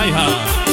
ها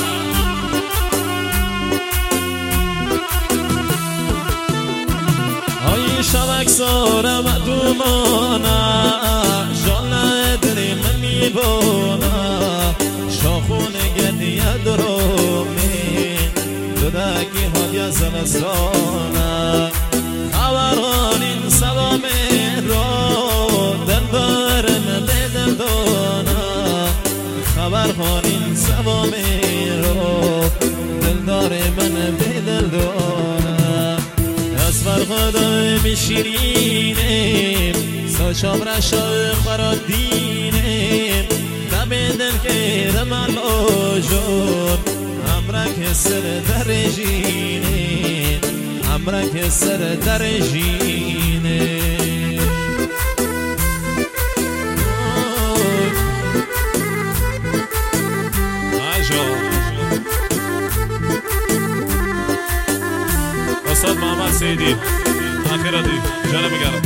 های شبک سارم دومانا جانه دلی من میبانا شاخون گردیه درومی دودکی حالی زمستانا خبرانین سلام رو دل برم بدل دانا خبرانین سلام رو دل دار من بدل دانا از فرخدای بشیرینیم ساشام رشای خرادینیم نبیدن که رمال آجون امرک سر درجینیم امرک سر درجینیم آجو استاد محمد سیدی آخراتی جانم بگرم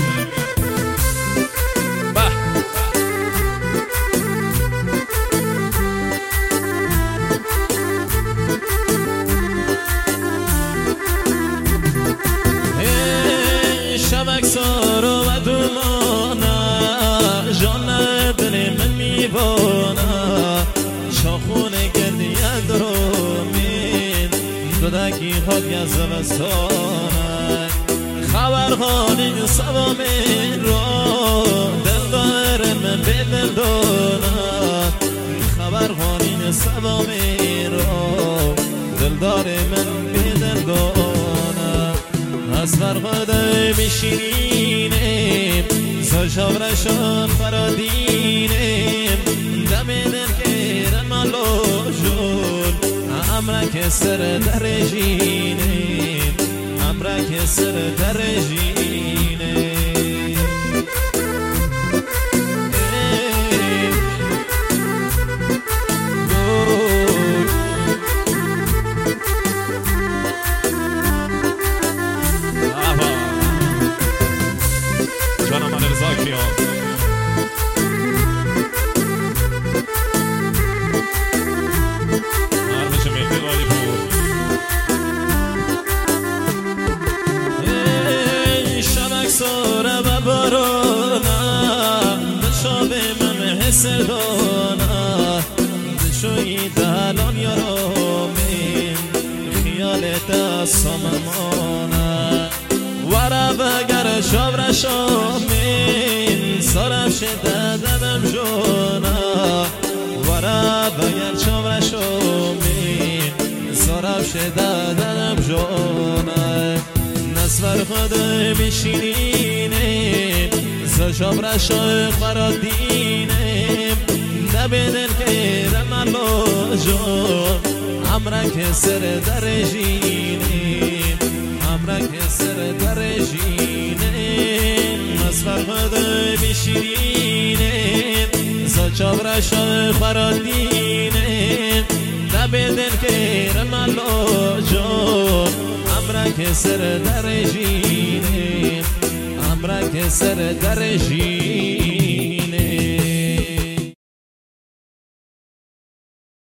شبک سارو و دومانا جانه دل من میبانا شاخون گردیه درومین دودکی خاک زمستانه خبرخانه سوامین رو دل دارم بدل دانا خبرخانه سوامین رو دل دارم بدل دانا از فرقاده میشینیم ساشاورشان فرادینیم دم دل که رمالو جون امرک سر درجینیم امرک سر درجینیم سوره و بارونا دشو به من حسر دونا دشوی دالان یارومین خیالت ساممانا ورا بگر شابر شامین سرم شده ددم جونا ورا بگر شابر شامین سرم شده ددم جونا نصفر خدا میشینیم ساشام رشای خرادینیم نبیدن که رمالو جون امرک سر درجینیم امرک سر درجینیم نصفر خدا میشینیم ساشام رشای خرادینیم نبیدن که رمالو جون امرک سر درجینیم امرک سر درجینیم